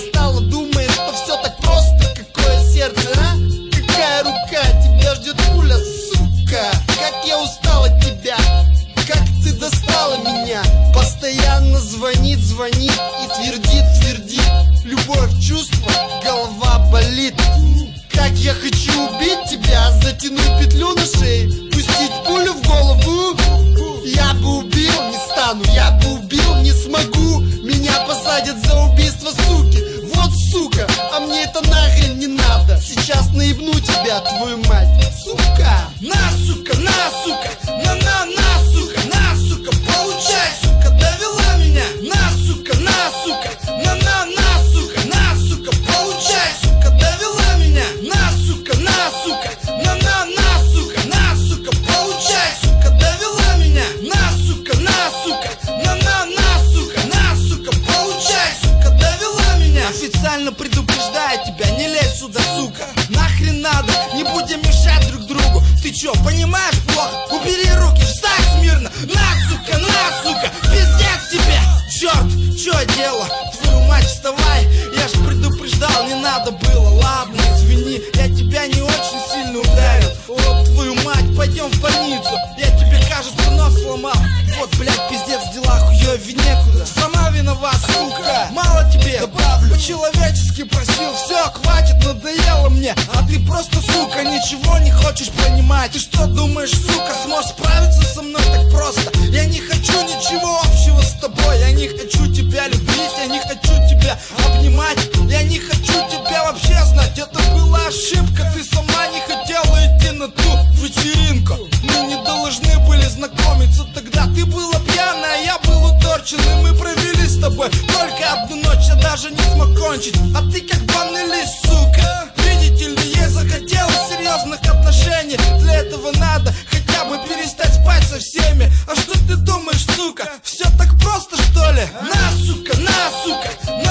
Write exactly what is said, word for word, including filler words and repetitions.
достала, думает, что все так просто. Какое сердце, а? Какая рука? Тебя ждет пуля, сука. Как я устал от тебя, как ты достала меня. Постоянно звонит, звонит и твердит, твердит. Любовь, чувство, голова болит. Как я хочу убить тебя, затянуть петлю на шее, пустить пулю в голову. Я бы убил, не стану, я бы убил, не смогу. Меня посадят за убийство, суки. Вот сука, а мне это нахрен не надо. Сейчас наебну тебя, твою мать, сука. На, сука, на, сука, на, на, на, сука, на, сука, получай, сука, довела меня. На, сука, на, сука, на, на, на, сука, на, сука, получай, сука, довела меня. На, сука, на, сука, на, на, на, сука, на, сука, получай, сука, довела меня. На, сука, на, сука, на, на, на, сука, на, сука, получай, сука, довела меня. Официально предупреждаю тебя, не лезь сюда, сука. Нахрен надо, не будем мешать друг другу. Ты чё, понимаешь плохо? Убери руки, встань смирно. На, сука, на, сука, пиздец тебе. Черт, чё дело? Твою мать, вставай. Я ж предупреждал, не надо было. Ладно, извини, я тебя не очень сильно ударил. Вот твою мать, пойдем в больницу. Я тебе, кажется, нос сломал. Вот, блядь, пиздец, дела хуёвее некуда. Сама виновата, сука. Мало тебе, добавлю. По-человечески просил, все, хватит, надоело мне. А ты просто, сука, ничего не хочешь понимать. Ты что думаешь, сука, сможешь справиться со мной так просто? Я не хочу ничего общего с тобой. Я не хочу тебя любить, я не хочу тебя обнимать. Я не хочу тебя вообще знать. Это была ошибка, ты сама не хотела идти на ту вечеринку. Мы не должны были знакомиться тогда. Ты была пьяная, я был уторчен. И мы провели с тобой только одну ночь. Я даже не смог кончить, а ты как банный лист, сука. Видите ли, ей захотелось серьезных отношений. Для этого надо хотя бы перестать спать со всеми. А что ты думаешь, сука? Все так просто, что ли? На, сука, на, сука,